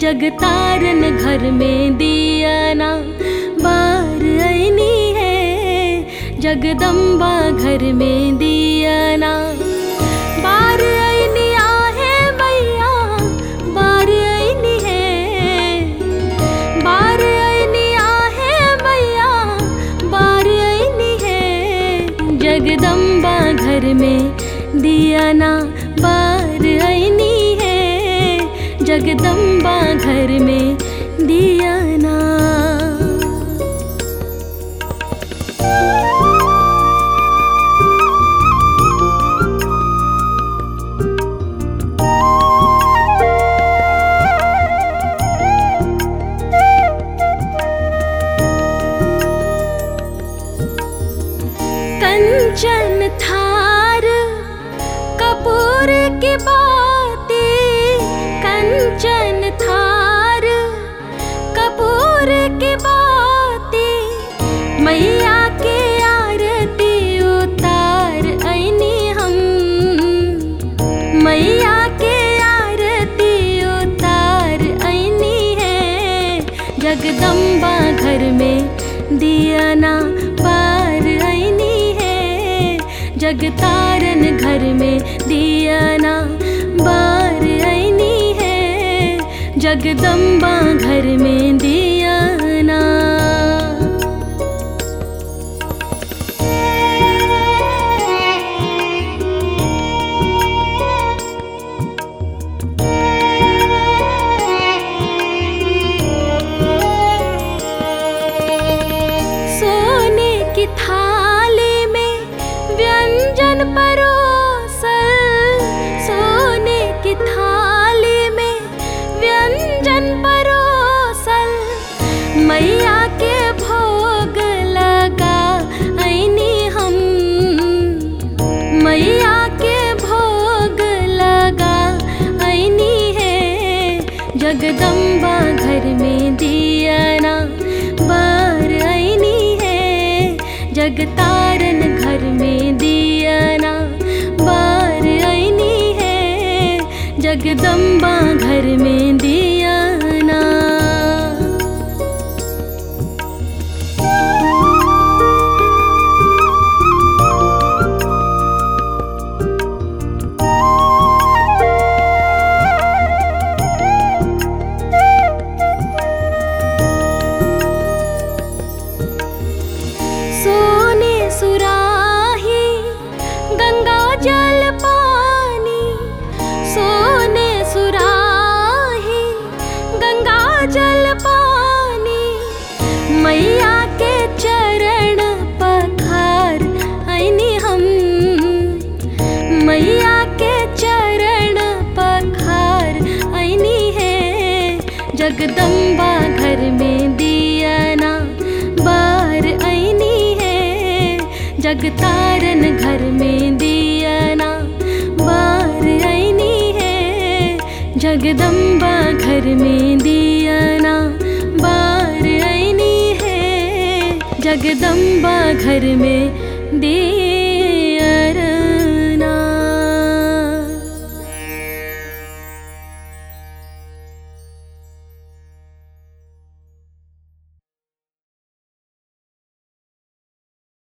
जगतारन घर में दिया ना बार आईनी है। जगदम्बा घर में दिया ना बार आईनी आहे मैया, बार आईनी है। बार आईनी आहे मैया, बार आईनी है। जगदम्बा घर में दिया ना बार आईनी है। जगदम्बा घर में दिया ना। कंचन थार कपूर की बातें, कंचन थार कपूर की बातें। मैया के आरती उतार आईनी हम, मैया के आरती उतार आईनी है। जगदम्बा घर में दिया ना पार आईनी है। जगतारन घर में दिया ना बार आईनी है। जगदम्बा घर में दिया ना। सोने की थाली में व्यंजन परोसल, सोने की थाली में व्यंजन परोसल। मैया के भोग लगा आईनी हम, मैया के भोग लगा आईनी है। जगदम्बा घर में दिया ना बार आईनी है। जगतारन घर में दिया ना बार आईनी है। जगदम्बा घर में दिया ना। सोने सुराही गंगा जल पानी, सोने सुराही गंगा जल पानी। मैया के चरण पखार आईनी हम, मैया के चरण पखार आईनी है। जगदम्बा घर में दिया ना बार आईनी है। जगतारन घर में दिया ना बार आईनी है। जगदम्बा घर में दिया ना बार आईनी है। जगदम्बा घर में दिया